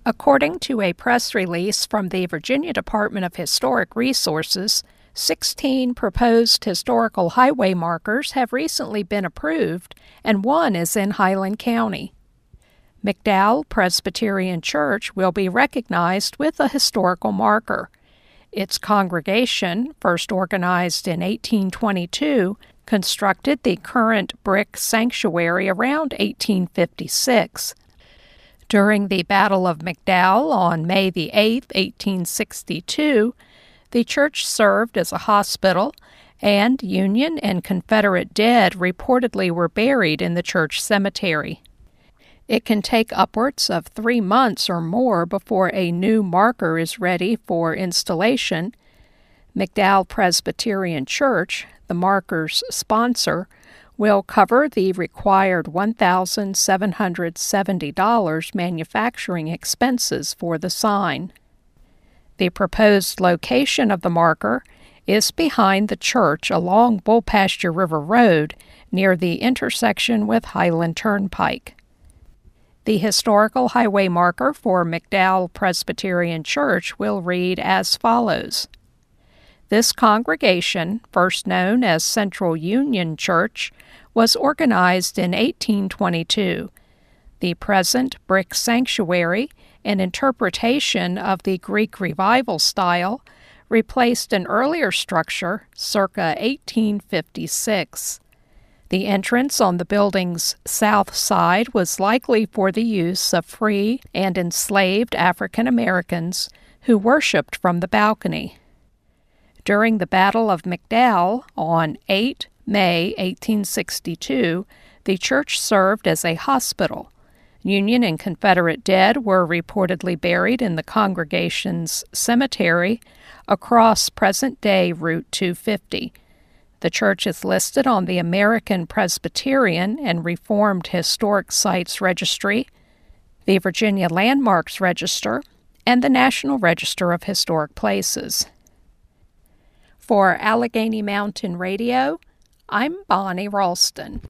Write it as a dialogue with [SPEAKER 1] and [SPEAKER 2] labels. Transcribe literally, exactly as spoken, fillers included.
[SPEAKER 1] According to a press release from the Virginia Department of Historic Resources, sixteen proposed historical highway markers have recently been approved, and one is in Highland County. McDowell Presbyterian Church will be recognized with a historical marker. Its congregation, first organized in eighteen twenty-two, constructed the current brick sanctuary around eighteen fifty-six. During the Battle of McDowell on May the eighth, eighteen sixty-two, the church served as a hospital, and Union and Confederate dead reportedly were buried in the church cemetery. It can take upwards of three months or more before a new marker is ready for installation. McDowell Presbyterian Church, the marker's sponsor, will cover the required one thousand seven hundred seventy dollars manufacturing expenses for the sign. The proposed location of the marker is behind the church along Bullpasture River Road near the intersection with Highland Turnpike. The historical highway marker for McDowell Presbyterian Church will read as follows. This congregation, first known as Central Union Church, was organized in eighteen twenty-two. The present brick sanctuary, an interpretation of the Greek Revival style, replaced an earlier structure circa eighteen fifty-six. The entrance on the building's south side was likely for the use of free and enslaved African Americans who worshipped from the balcony. During the Battle of McDowell on the eighth of May, eighteen sixty-two, the church served as a hospital. Union and Confederate dead were reportedly buried in the congregation's cemetery across present-day Route two fifty. The church is listed on the American Presbyterian and Reformed Historic Sites Registry, the Virginia Landmarks Register, and the National Register of Historic Places. For Allegheny Mountain Radio, I'm Bonnie Ralston.